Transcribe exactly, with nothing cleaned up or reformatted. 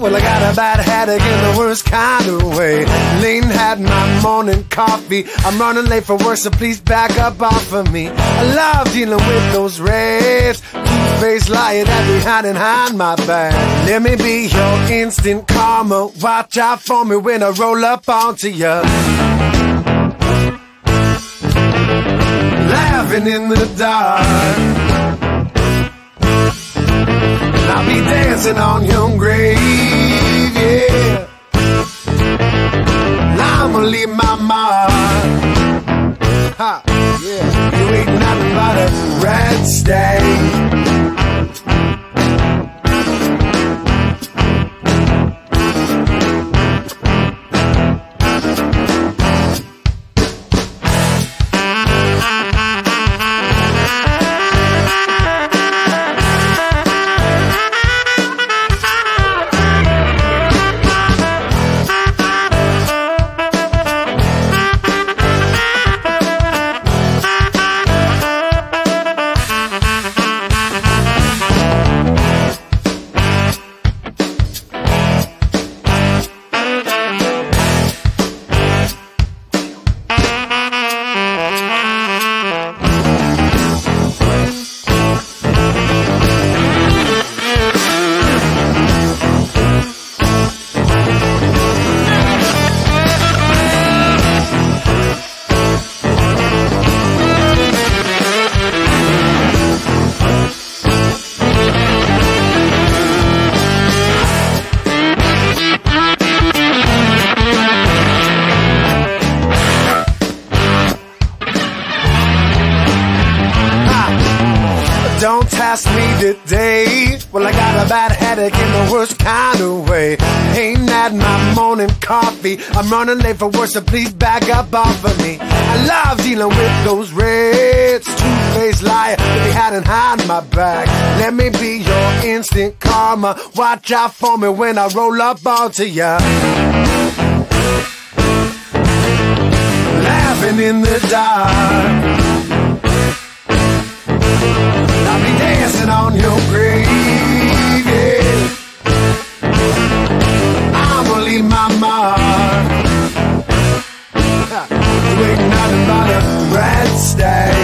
Well, I got a bad headache in the worst kind of way. Lean had my morning coffee. I'm running late for work, so please back up off of me. I love dealing with those reds, two-faced liar that be hiding behind my back. Let me be your instant karma. Watch out for me when I roll up onto ya. Laughing in the dark, and I'll be dancing on your grave, yeah. And I'ma leave my mark. Ha, yeah. You ain't nothing but a red stain. Don't task me today. Well, I got a bad headache in the worst kind of way. Ain't that my morning coffee? I'm running late for work, so please back up off of me. I love dealing with those reds, two-faced liar that be hiding behind my back. Let me be your instant karma. Watch out for me when I roll up onto ya. Laughing in the dark, I'll be dancing on your grave, yeah. I'ma leave my mark. You ain't nothing but a red stain.